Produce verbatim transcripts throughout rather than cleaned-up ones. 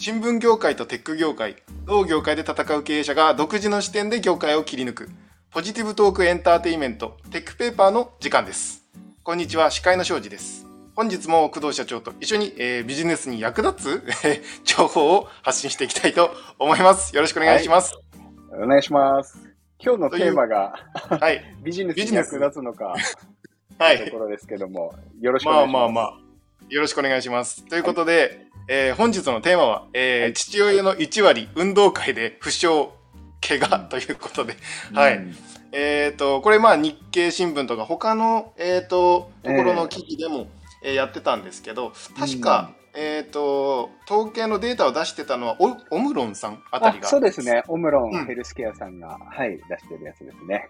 新聞業界とテック業界、同業界で戦う経営者が独自の視点で業界を切り抜く、ポジティブトークエンターテイメント、テックペーパーの時間です。こんにちは、司会の庄司です。本日も工藤社長と一緒に、えー、ビジネスに役立つ情報を発信していきたいと思います。よろしくお願いします。 はい、お願いします。今日のテーマが、 はい、 ビジネスに役立つのかはい、 というところですけども、よろしくお願いします。まあまあまあ、 よろしくお願いします。ということで、はい、えー、本日のテーマは、えーはい、父親のいち割運動会で負傷、怪我ということで、うん、はい。えっ、ー、と、これまあ日経新聞とか他の、えー、とところの記事でも、えー、やってたんですけど、確か、うん、えっ、ー、と、統計のデータを出してたのはオ、オムロンさんあたりが。 そうですね。オムロンヘルスケアさんが、うん、はい、出してるやつですね。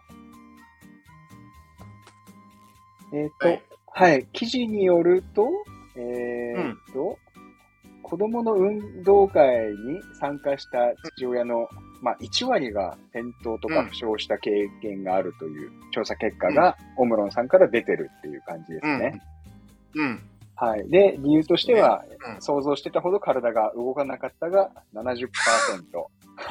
えっ、ー、と、はい、はい、記事によると、えー、っと、うん、子供の運動会に参加した父親の、まあ、いち割が転倒とか負傷した経験があるという調査結果が、うん、オムロンさんから出てるっていう感じですね。 うん。うん、はい。 で、理由としては、ね、うん、想像してたほど体が動かなかったが ななじゅっパーセント。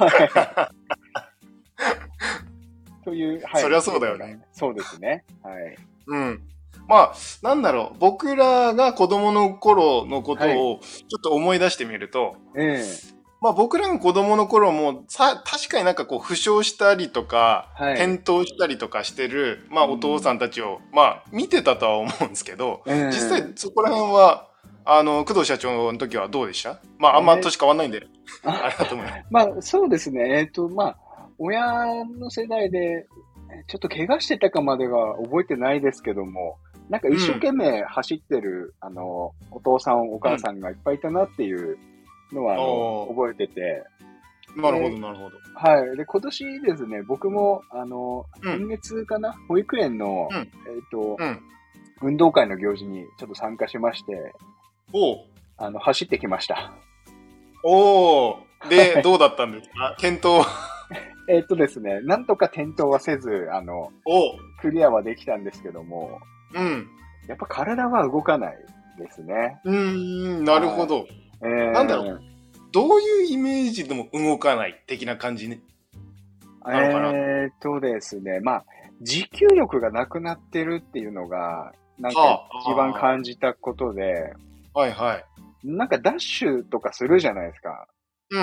という、 はい。そりゃそうだよね。 そうですね。はい。 うん。まあ、なんだろう、僕らが子供の頃のことをちょっと思い出してみると、はい、えー、まあ僕らが子供の頃もさ、確かになんかこう負傷したりとか、はい、転倒したりとかしてる、まあお父さんたちを、うん、まあ見てたとは思うんですけど、えー、実際そこら辺は、あの、工藤社長の時はどうでした？まああんま年変わんないんで、えー、あれだと思います。 まあそうですね、えっと、まあ、親の世代で、ちょっと怪我してたかまでは覚えてないですけども、なんか一生懸命走ってる、うん、あの、お父さんお母さんがいっぱいいたなっていうのは、うん、あの覚えてて。 なるほど、なるほど。 はい。で、今年ですね、僕も、あの、うん、今月かな、保育園の、うん、えっ、ー、と、うん、運動会の行事にちょっと参加しまして、 おあの、走ってきました。 おー。で、どうだったんですか？転倒。 えっとですね、なんとか転倒はせず、あの、クリアはできたんですけども、 うん。 やっぱ体は動かないですね。 うーん、なるほど。えー、なんだろう。どういうイメージでも動かない的な感じね。 なのかな。えーっとですね、まあ、持久力がなくなってるっていうのが、なんか一番感じたことで、 はいはい。 なんかダッシュとかするじゃないですか。 うんうん。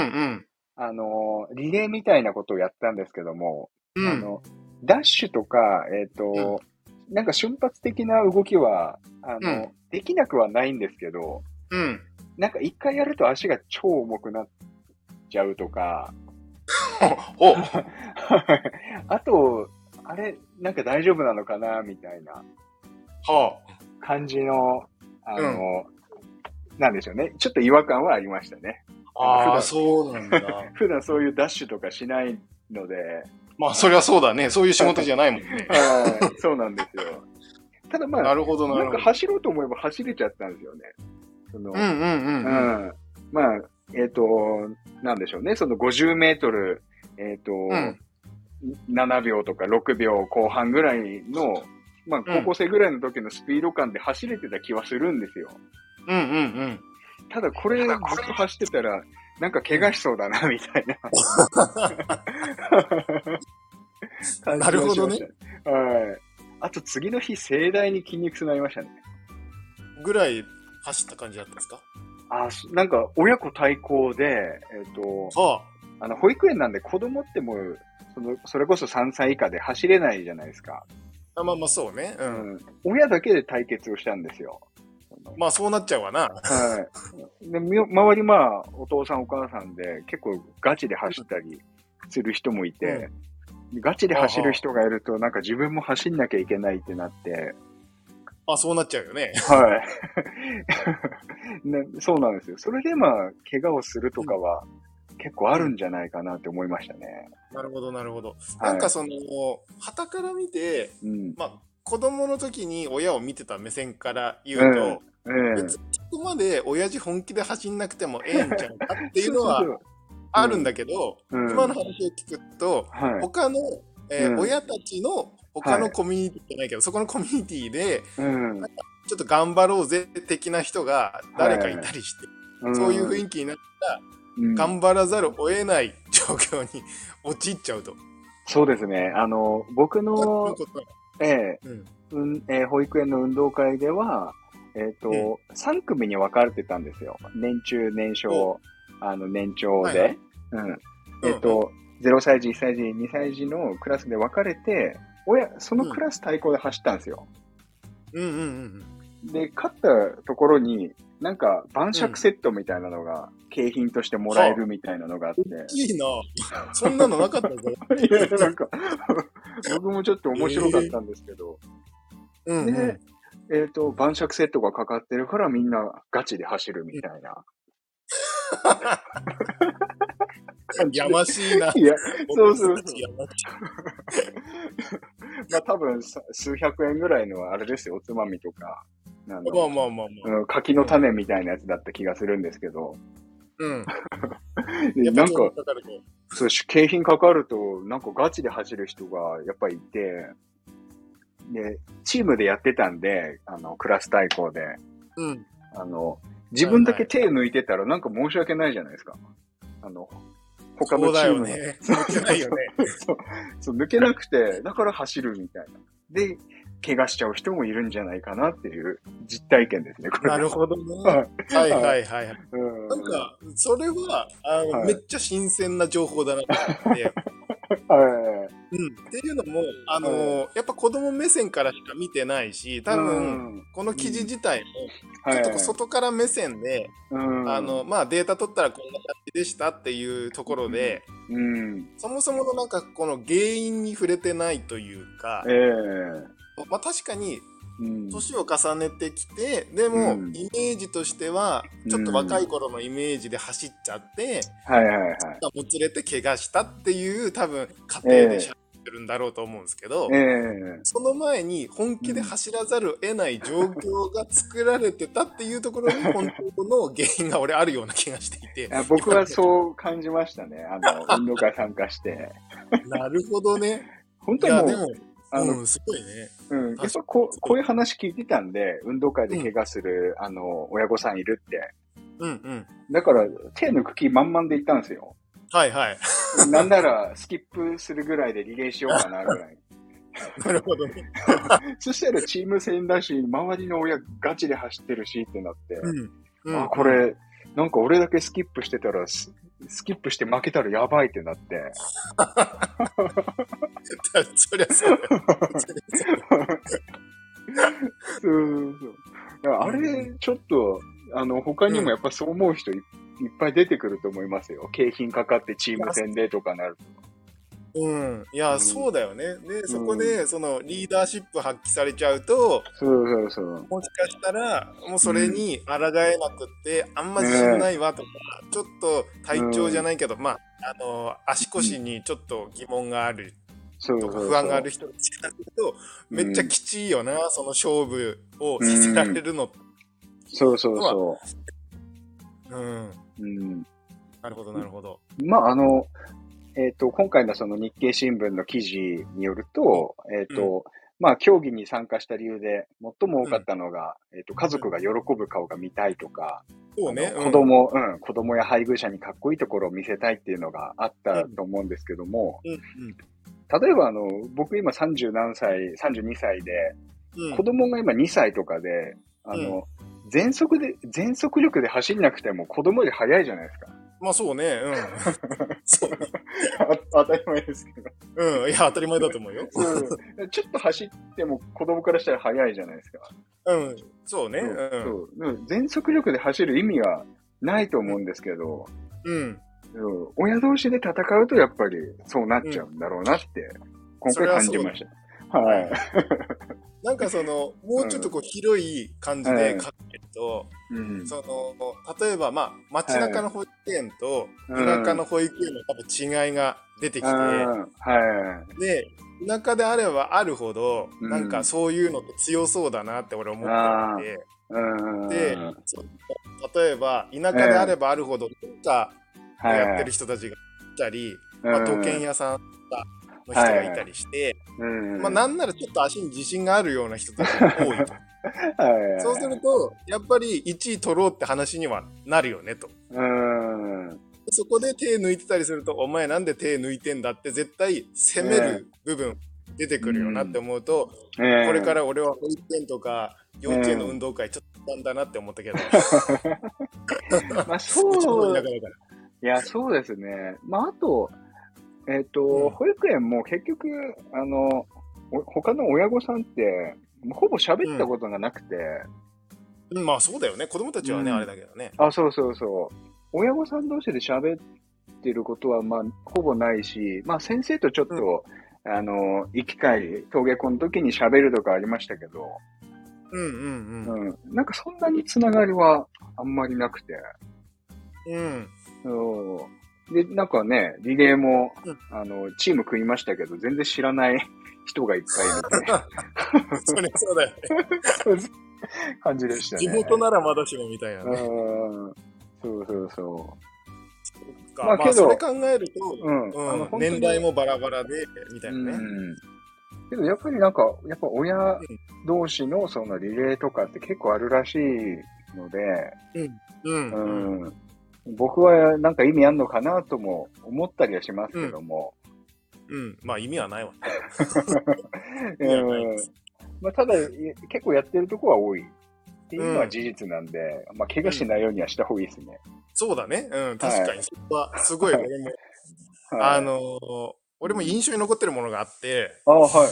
あの、リレーみたいなことをやったんですけども、 うん、 あの、ダッシュとか、えーっと、うん、なんか瞬発的な動きは、あの、うん、できなくはないんですけど、 うん。 なんか一回やると足が超重くなっちゃうとか、 おあと、あれ、なんか大丈夫なのかなみたいな感じの、あの、うん、なんでしょうね。ちょっと違和感はありましたね。 ああ、そうなんだ。 普段そういうダッシュとかしないので。 まあ、そりゃそうだね。そういう仕事じゃないもんね。 はい、そうなんですよ。ただまあ、 なるほどなるほど。 なんか走ろうと思えば走れちゃったんですよね。そのうんうんうん、うん。 うん。まあ、えっと、なんでしょうね。そのごじゅうメートル、えっと、うん、ななびょうとかろくびょうこう半ぐらいの、まあ、高校生ぐらいの時のスピード感で走れてた気はするんですよ。 うんうんうん。 ただこれずっと走ってたら、なんか怪我しそうだな、みたいな。 なるほどね。 はい。あと次の日、盛大に筋肉痛になりましたね。 ぐらい走った感じだったんですか？ あ、なんか親子対抗で、えっと、はあ、あの、保育園なんで子供ってもう、その、それこそさんさい以下で走れないじゃないですか。 あ、まあまあそうね。うん。 うん、親だけで対決をしたんですよ。 まあそうなっちゃうわな。 はい。で、周りまあ、お父さんお母さんで結構ガチで走ったりする人もいて、うん、ガチで走る人がいるとなんか自分も走んなきゃいけないってなって、 あ、そうなっちゃうよね。 はい、ね。そうなんですよ。それでまあ、怪我をするとかは結構あるんじゃないかなって思いましたね。 うん、なるほど、なるほど。はい、なんかその、傍から見て、うん、まあ、子供の時に親を見てた目線から言うと、えーえー、別にそこまで親父本気で走んなくてもええんちゃうかっていうのはあるんだけど、うん、今の話を聞くと、はい、他の、えーうん、親たちの他のコミュニティじゃないけど、はい、そこのコミュニティで、うん、なんかちょっと頑張ろうぜ的な人が誰かいたりして、はい、そういう雰囲気になったら、 頑張らざるを得ない状況に陥っちゃうと。 そうですね。あの、僕の、ええうん、えー、保育園の運動会では、えっ、ー、と、うん、さん組に分かれてたんですよ。年中、年少、あの、年長で。はいはい、うん。えっ、ー、と、うんうん、ゼロさい児、いっさい児、にさい児のクラスで分かれて、親、そのクラス対抗で走ったんですよ。 うんうんうんうん。で、勝ったところに、なんか、晩酌セットみたいなのが、景品としてもらえるみたいなのがあって。はあ、いいなそんなのなかったぞ。 いや、なんか、僕もちょっと面白かったんですけど。えー、で、うんうんえっ、ー、と、晩酌セットがかかってるからみんなガチで走るみたいな。 やましいな。 いや、そうそうそう。まあ多分数百円ぐらいのあれですよ、おつまみとか。 まあまあまあまあ。 うん、柿の種みたいなやつだった気がするんですけど。 うん。 でなんか、そう、景品かかると、なんかガチで走る人がやっぱりいて、で、チームでやってたんで、あの、クラス対抗で。 うん。 あの、自分だけ手抜いてたらなんか申し訳ないじゃないですか。あの、他のチームが。そうだよね。抜けないよね。 そう、そう、抜けなくて、だから走るみたいな。で、怪我しちゃう人もいるんじゃないかなっていう実体験ですね、これ。 なるほどね。はいはいはい。うん、なんか、それは、あの、はい、めっちゃ新鮮な情報だなと思って。はい、うん。っていうのも、あのーはい、やっぱ子供目線からしか見てないし、多分、この記事自体も、ちょっとこう外から目線で、うん、あの、まあデータ取ったらこんな感じでしたっていうところで、うん、そもそものなんかこの原因に触れてないというか、えー、まあ確かに、年を重ねてきて、でも、イメージとしては、ちょっと若い頃のイメージで走っちゃって、 はいはいはい。 もつれて怪我したっていう、多分、過程でしゃべってるんだろうと思うんですけど、えー、その前に本気で走らざるを得ない状況が作られてたっていうところに、本当の原因が俺あるような気がしていて。 僕はそう感じましたね。あの、運動会参加して。 なるほどね。 本当にもう、 いやでもあの、うん、すごいね。 うん。やっぱこう、こういう話聞いてたんで、運動会で怪我する、うん、あの、親御さんいるって。 うんうん。 だから、手抜く気満々で行ったんですよ。 はいはい。 なんなら、スキップするぐらいでリレーしようかな、ぐらい。 なるほどね。 そしたらチーム戦だし、周りの親ガチで走ってるしってなって。うんうん、あ、これ、なんか俺だけスキップしてたら、スキップして負けたらやばいってなって。 そりゃそうだよ。 そうそう。あれ、ちょっと、あの、他にもやっぱそう思う人 い,、うん、いっぱい出てくると思いますよ。景品かかってチーム戦でとかなると。 うん。いや、うん、そうだよね。で、そこで、その、リーダーシップ発揮されちゃうと、 そうそうそう。 もしかしたら、もうそれに抗えなくって、あんま自信ないわとか、ね、ちょっと体調じゃないけど、うん、まあ、あの、足腰にちょっと疑問があるとか、不安がある人に近くと、めっちゃきちいよな、うん、その勝負をさせられるの。うん、 そうそうそう。 うん。うん。なるほど、なるほど。 まあ、あの、えっと、今回のその日経新聞の記事によると、えっと、うん、まあ、競技に参加した理由で最も多かったのが、うん、えっと、家族が喜ぶ顔が見たいとか、 そうね、 子供、うん、子供や配偶者にかっこいいところを見せたいっていうのがあったと思うんですけども、うんうん、例えばあの、僕今さんじゅうなんさい、さんじゅうにさいで、うん、子供が今にさいとかで、あの、うん、全速で、全速力で走んなくても子供より速いじゃないですか。 まあそうね、うん。そうね当たり前ですけど。 うん、いや、当たり前だと思うよ。 うん、ちょっと走っても子供からしたら速いじゃないですか。 うん、そうね。うん。 そう。全速力で走る意味はないと思うんですけど、 うん。 うん、親同士で戦うとやっぱりそうなっちゃうんだろうなって、今回感じました。はい。 なんかその、もうちょっとこう広い感じで書けると、うん、その、例えばまあ、街中の保育園と田舎の保育園の多分違いが出てきて、 はい、 で、田舎であればあるほど、なんかそういうのって強そうだなって俺思っていて、うん、で、例えば田舎であればあるほど、文化をやってる人たちがいたり、まあ、刀剣屋さんが、の人がいたりして、はいうん、まあなんならちょっと足に自信があるような人たちが多いと。はいそうすると、やっぱりいちい取ろうって話にはなるよねと。 うんそこで手抜いてたりすると、お前なんで手抜いてんだって絶対責める部分出てくるよなって思うと、えー、これから俺は保育園とか幼稚園の運動会ちょっとなんだなって思ったけど。 まあそう。いや、そうですね。まああと、えっと、うん、保育園も結局、あの、他の親御さんって、ほぼ喋ったことがなくて、 うん、まあそうだよね。子供たちはね、うん、あれだけどね。 あ、そうそうそう。親御さん同士で喋ってることは、まあ、ほぼないし、まあ先生とちょっと、うん、あの、行き帰り、登下校の時に喋るとかありましたけど、 うんうんうん。 うん。なんかそんなにつながりはあんまりなくて。 うん。 そう。で、なんかね、リレーも、うん、あの、チーム組みましたけど、全然知らない人がいっぱいいて。 それそうだよね。 感じでしたね。 地元ならまだしもみたいなね。 うん。そうそうそう。 まあけど、まあ、それ考えると、うんうん、年代もバラバラで、みたいなね。 うんけどやっぱりなんか、やっぱ親同士のそのリレーとかって結構あるらしいので、 うんうんうん、僕はなんか意味あんのかなとも思ったりはしますけども。 うん、うん、まあ意味はないわ。 意味はないです。まあ、ただ結構やってるとこは多いっていうのは事実なんで、うん、まあ怪我しないようにはした方がいいですね。 そうだね。うん、確かに。そこはすごい俺も、はい、あのー、俺も印象に残ってるものがあって、 ああ、はい。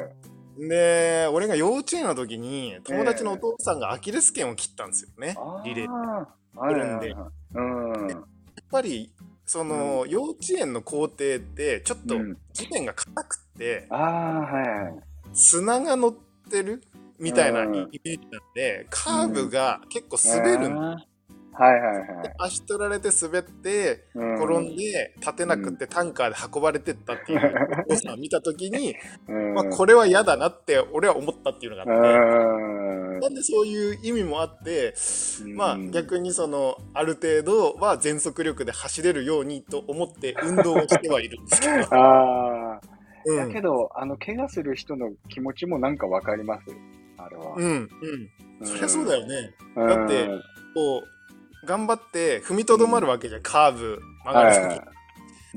で、俺が幼稚園の時に友達のお父さんがアキレス腱を切ったんですよね、えー、リレーで。るんで、うん、やっぱりその、うん、幼稚園の校庭ってちょっと地面が硬くて、 うん、あはい、 砂が乗ってるみたいなイメージなんで、カーブが結構滑るんだ、うんはいはいはい。 足取られて滑って、転んで、立てなくってタンカーで運ばれてったっていうお父さんを見たときに、まあこれは嫌だなって俺は思ったっていうのがあって、なんでそういう意味もあって、まあ逆にその、ある程度は全速力で走れるようにと思って運動をしてはいるんですけど。 ああ。うん、だけど、あの、怪我する人の気持ちもなんかわかります。あれは。 うん、うん。そりゃそうだよね。だって、こう、頑張って踏みとどまるわけじゃん、うん、カーブ曲がるとき、はい、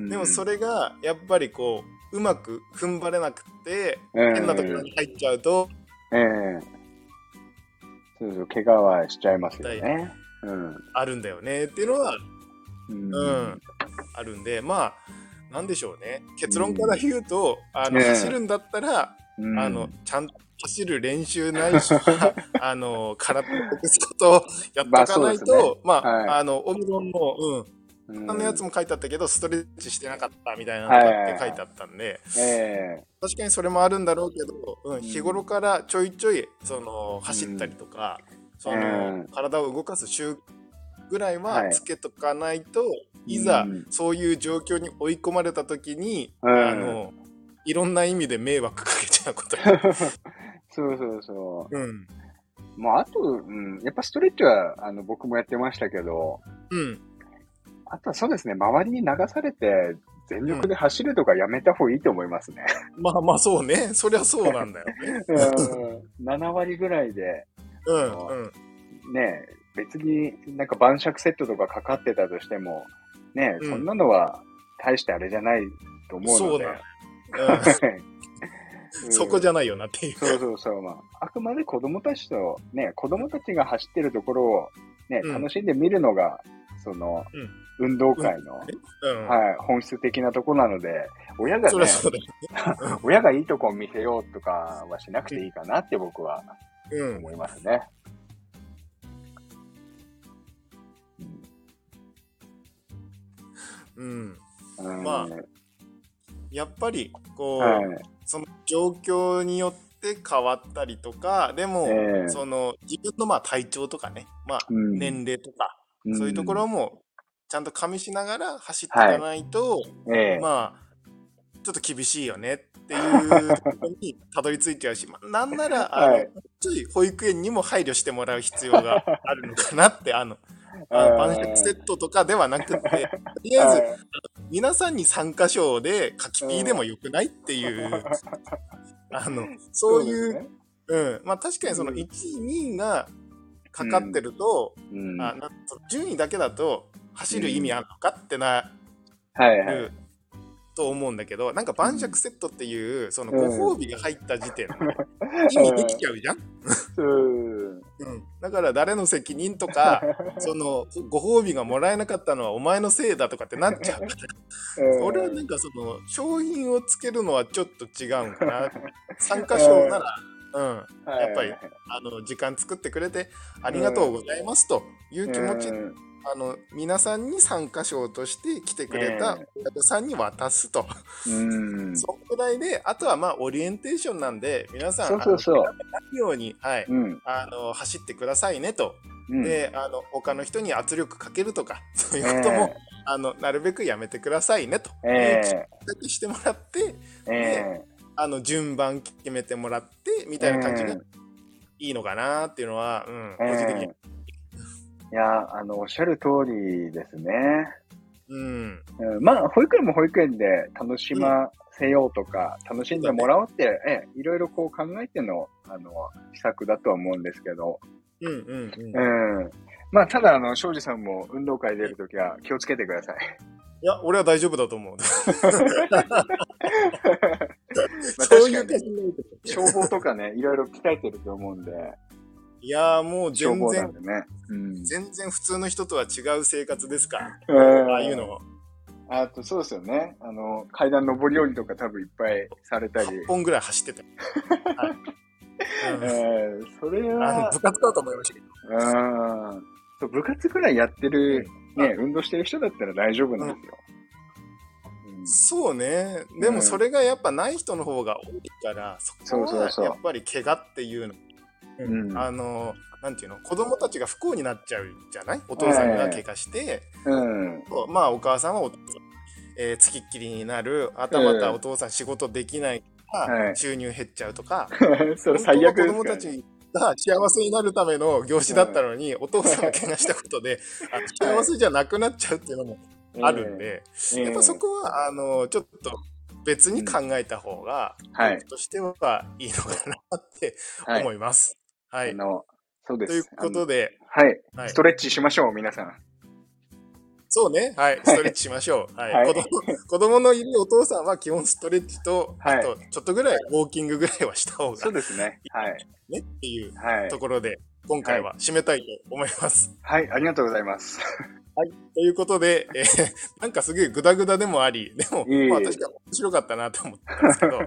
でもそれがやっぱりこううまく踏ん張れなくて、えー、変なところに入っちゃうと、 えー、そうそう怪我はしちゃいますよね、うん、 あるんだよねっていうのは、うん、うん、あるんで、まあなんでしょうね、結論から言うと、うん、あの、えー、走るんだったら、うん、あのちゃんと走る練習ないしはあの体をほぐすことをやっとかないと、まあ、ね、まあ、はい、あのオムロンのうん、他のやつも書いてあったけどストレッチしてなかったみたいなのって書いてあったんで、えー、確かにそれもあるんだろうけど、うん、日頃からちょいちょいその走ったりとか、うん、その、えー、体を動かす習ぐらいはつけとかないと、はい、いざ、うん、そういう状況に追い込まれた時に、うん、あのいろんな意味で迷惑かけちゃうことそうそうそう。うん。まあ、あと、うん、やっぱストレッチは、あの、僕もやってましたけど、うん。あとはそうですね、周りに流されて、全力で走るとかやめた方がいいと思いますね。 うん、まあまあ、そうね。そりゃそうなんだよね。 うん。なな割ぐらいで、うん、うん。ね別になんか晩酌セットとかかかってたとしても、ね、うん、そんなのは大してあれじゃないと思うので。そうだ。 うん、そこじゃないよなっていう。 そうそうそう。まあ、あくまで子供たちと、ね、子供たちが走ってるところを、ね、うん、楽しんで見るのが、その、うん、運動会の、うんはい、本質的なところなので、親がね、親がいいとこを見せようとかはしなくていいかなって僕は思いますね。 うん。うん、まあ、やっぱり、こう、はい、その状況によって変わったりとか、でも、えー、その自分のまあ体調とかね、まあ年齢とか、うん、そういうところもちゃんと加味しながら走っていかないと、はいえー、まあ、ちょっと厳しいよねっていうところにたどり着いちゃうし、まあ、なんなら、あの、はい、ちょい保育園にも配慮してもらう必要があるのかなって、あの、あの晩酌セットとかではなくて、とりあえず、皆さんに参加賞で書きピーでもよくないっていう、あの、そういう、そうですね、うん、まあ確かにそのいちい、にいがかかってると、うん、あなん順位だけだと走る意味あるのかってなはいはい。 と思うんだけど、なんか晩酌セットっていう、そのご褒美が入った時点で意味できちゃうじゃん。うん、だから誰の責任とか、そのご褒美がもらえなかったのはお前のせいだとかってなっちゃうから、それはなんかその商品をつけるのはちょっと違うんかな。参加賞なら、うん、やっぱりあの時間作ってくれてありがとうございますという気持ち、あの皆さんに参加賞として来てくれた親御さんに渡すと、うん、そのくらいで、あとはまあオリエンテーションなんで皆さんそうそうそう、あのないように、はい、うん、あの走ってくださいねと、うん、であの他の人に圧力かけるとかそういうことも、えー、あのなるべくやめてくださいねという気だけしてもらって、えー、であの順番決めてもらってみたいな感じがいいのかなっていうのは、うん、個人的に。 いや、あの、おっしゃる通りですね。うん。うん、まあ、保育園も保育園で楽しませようとか、うん、楽しんでもらおうって、ええ、いろいろこう考えての、あの、施策だとは思うんですけど。うんうんうん。うん。まあ、ただ、あの、庄司さんも運動会出るときは気をつけてください。 いや、俺は大丈夫だと思う。そういう感じになる消防とかね、いろいろ鍛えてると思うんで。 いやーもう全然、 ねうん、 全然普通の人とは違う生活ですから、ああいうの。 あとそうですよね。あの、階段上り下りとか多分いっぱいされたり。はっぽんぐらい走ってた。はい。 うん、えー、それは。 部活だと思いましたけど。 うんそう。部活ぐらいやってる、うん、ね、運動してる人だったら大丈夫なんですよ。 うんうん、そうね。でもそれがやっぱない人の方が多いから、そこはやっぱり怪我っていうの。うん、あのなんていうの、子供たちが不幸になっちゃうじゃない、お父さんが怪我して、うん、まあお母さんはお父さん、えー、つきっきりになる、あたまたお父さん仕事できないから、うん、収入減っちゃうとか、それ最悪ですからね。子供たちが幸せになるための業種だったのに、うん、お父さんが怪我したことであの幸せじゃなくなっちゃうっていうのもあるんで、うん、やっぱそこはあのちょっと別に考えた方が、うん、僕としてはいいのかなって思います。はい。はい、あのそうです。 ということで、 はい、はい。ストレッチしましょう、皆さん。 そうね。はい。ストレッチしましょう。はい。はい、子供、子供のいるお父さんは基本ストレッチと、はい、あと、ちょっとぐらいウォーキングぐらいはした方がいい。 そうですね。はい。 ねっていうところで、今回は締めたいと思います。 はい。はい、ありがとうございます。 はい。ということで、えー、なんかすげえグダグダでもあり、でも、いいまあ確かに面白かったなと思ったんですけど、はい、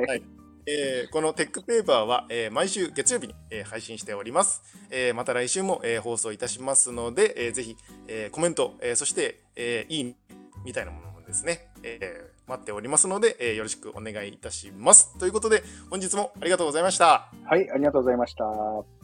はい。えー、このテックペーパーは、えー、毎週月曜日に、えー、配信しております。えー、また来週も、えー、放送いたしますので、えー、ぜひ、えー、コメント、えー、そして、えー、いいねみたいなものもですね、えー、待っておりますので、えー、よろしくお願いいたします。ということで、本日もありがとうございました。 はい、ありがとうございました。